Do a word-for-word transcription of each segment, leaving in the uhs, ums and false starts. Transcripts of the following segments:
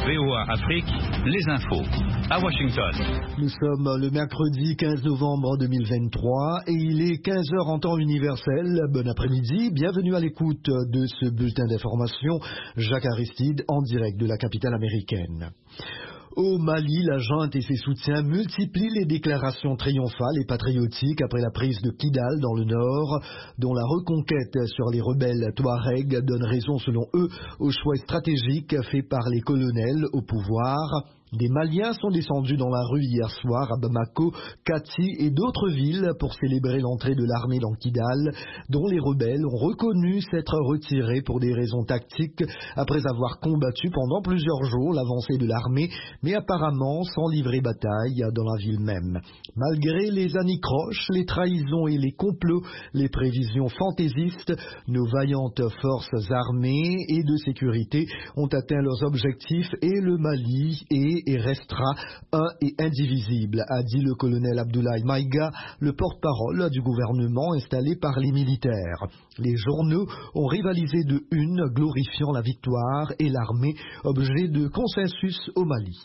V O A Afrique, les infos, à Washington. Nous sommes le mercredi quinze novembre deux mille vingt-trois et il est quinze heures en temps universel. Bon après-midi, bienvenue à l'écoute de ce bulletin d'information. Jacques Aristide en direct de la capitale américaine. Au Mali, la junte et ses soutiens multiplient les déclarations triomphales et patriotiques après la prise de Kidal dans le nord, dont la reconquête sur les rebelles Touaregs donne raison selon eux au choix stratégique fait par les colonels au pouvoir. Des Maliens sont descendus dans la rue hier soir à Bamako, Kati et d'autres villes pour célébrer l'entrée de l'armée dans Kidal, dont les rebelles ont reconnu s'être retirés pour des raisons tactiques après avoir combattu pendant plusieurs jours l'avancée de l'armée, mais apparemment sans livrer bataille dans la ville même. Malgré les anicroches, les trahisons et les complots, les prévisions fantaisistes, nos vaillantes forces armées et de sécurité ont atteint leurs objectifs et le Mali est et restera un et indivisible, a dit le colonel Abdoulaye Maïga, le porte-parole du gouvernement installé par les militaires. Les journaux ont rivalisé de une, glorifiant la victoire et l'armée, objet de consensus au Mali.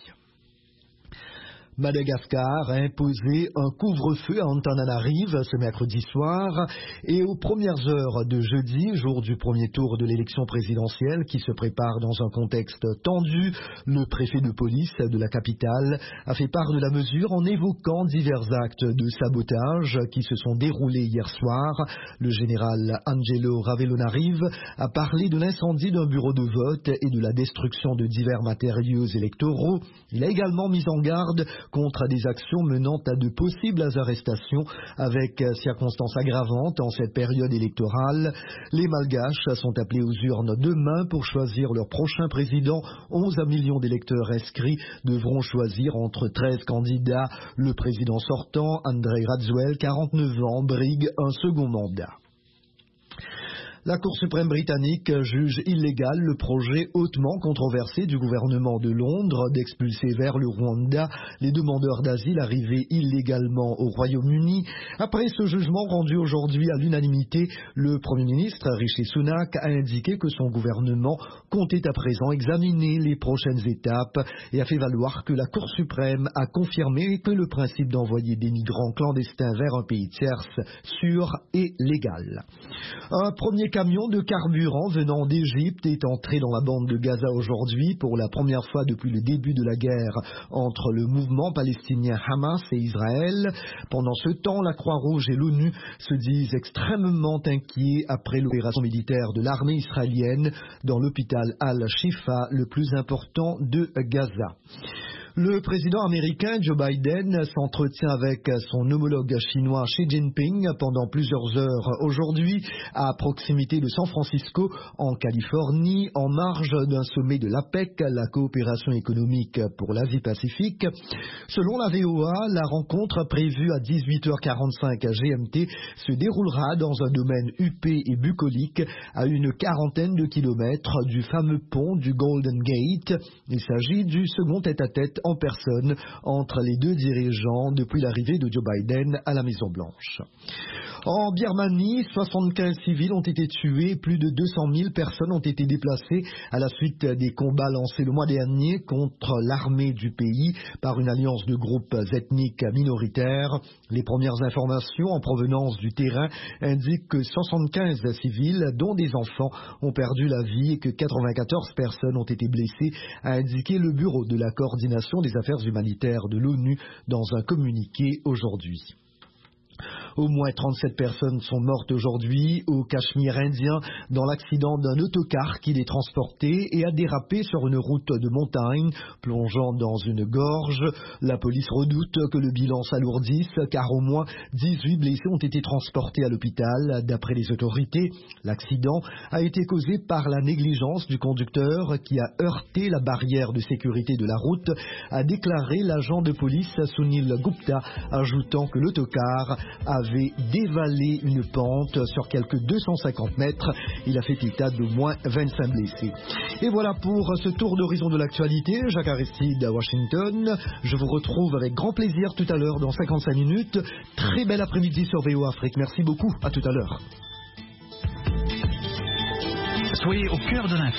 Madagascar a imposé un couvre-feu à Antananarive ce mercredi soir et aux premières heures de jeudi, jour du premier tour de l'élection présidentielle qui se prépare dans un contexte tendu, le préfet de police de la capitale a fait part de la mesure en évoquant divers actes de sabotage qui se sont déroulés hier soir. Le général Angelo Ravelonarive a parlé de l'incendie d'un bureau de vote et de la destruction de divers matériaux électoraux. Il a également mis en garde contre des actions menant à de possibles arrestations avec circonstances aggravantes en cette période électorale. Les Malgaches sont appelés aux urnes demain pour choisir leur prochain président. onze millions d'électeurs inscrits devront choisir entre treize candidats. Le président sortant, André Rajoelina, quarante-neuf ans, brigue un second mandat. La Cour suprême britannique juge illégal le projet hautement controversé du gouvernement de Londres d'expulser vers le Rwanda les demandeurs d'asile arrivés illégalement au Royaume-Uni. Après ce jugement rendu aujourd'hui à l'unanimité, le Premier ministre Rishi Sunak a indiqué que son gouvernement comptait à présent examiner les prochaines étapes et a fait valoir que la Cour suprême a confirmé que le principe d'envoyer des migrants clandestins vers un pays tierce sûr et légal. Un premier camion de carburant venant d'Égypte est entré dans la bande de Gaza aujourd'hui pour la première fois depuis le début de la guerre entre le mouvement palestinien Hamas et Israël. Pendant ce temps, la Croix-Rouge et l'ONU se disent extrêmement inquiets après l'opération militaire de l'armée israélienne dans l'hôpital Al-Shifa, le plus important de Gaza. Le président américain Joe Biden s'entretient avec son homologue chinois Xi Jinping pendant plusieurs heures aujourd'hui à proximité de San Francisco en Californie en marge d'un sommet de l'APEC, la coopération économique pour l'Asie-Pacifique. Selon la V O A, la rencontre prévue à dix-huit heures quarante-cinq G M T se déroulera dans un domaine huppé et bucolique à une quarantaine de kilomètres du fameux pont du Golden Gate. Il s'agit du second tête-à-tête en personne entre les deux dirigeants depuis l'arrivée de Joe Biden à la Maison-Blanche. En Birmanie, soixante-quinze civils ont été tués, plus de deux cent mille personnes ont été déplacées à la suite des combats lancés le mois dernier contre l'armée du pays par une alliance de groupes ethniques minoritaires. Les premières informations en provenance du terrain indiquent que soixante-quinze civils, dont des enfants, ont perdu la vie et que quatre-vingt-quatorze personnes ont été blessées, a indiqué le Bureau de la coordination des affaires humanitaires de l'ONU dans un communiqué aujourd'hui. Au moins trente-sept personnes sont mortes aujourd'hui au Cachemire indien dans l'accident d'un autocar qui les transportait et a dérapé sur une route de montagne, plongeant dans une gorge. La police redoute que le bilan s'alourdisse car au moins dix-huit blessés ont été transportés à l'hôpital. D'après les autorités, l'accident a été causé par la négligence du conducteur qui a heurté la barrière de sécurité de la route, a déclaré l'agent de police Sunil Gupta, ajoutant que l'autocar avait dévalé une pente sur quelques deux cent cinquante mètres. Il a fait état d'au moins vingt-cinq blessés. Et voilà pour ce tour d'horizon de l'actualité. Jacques Aristide à Washington. Je vous retrouve avec grand plaisir tout à l'heure dans cinquante-cinq minutes. Très bel après-midi sur V O A Afrique. Merci beaucoup. À tout à l'heure. Soyez au cœur de l'info.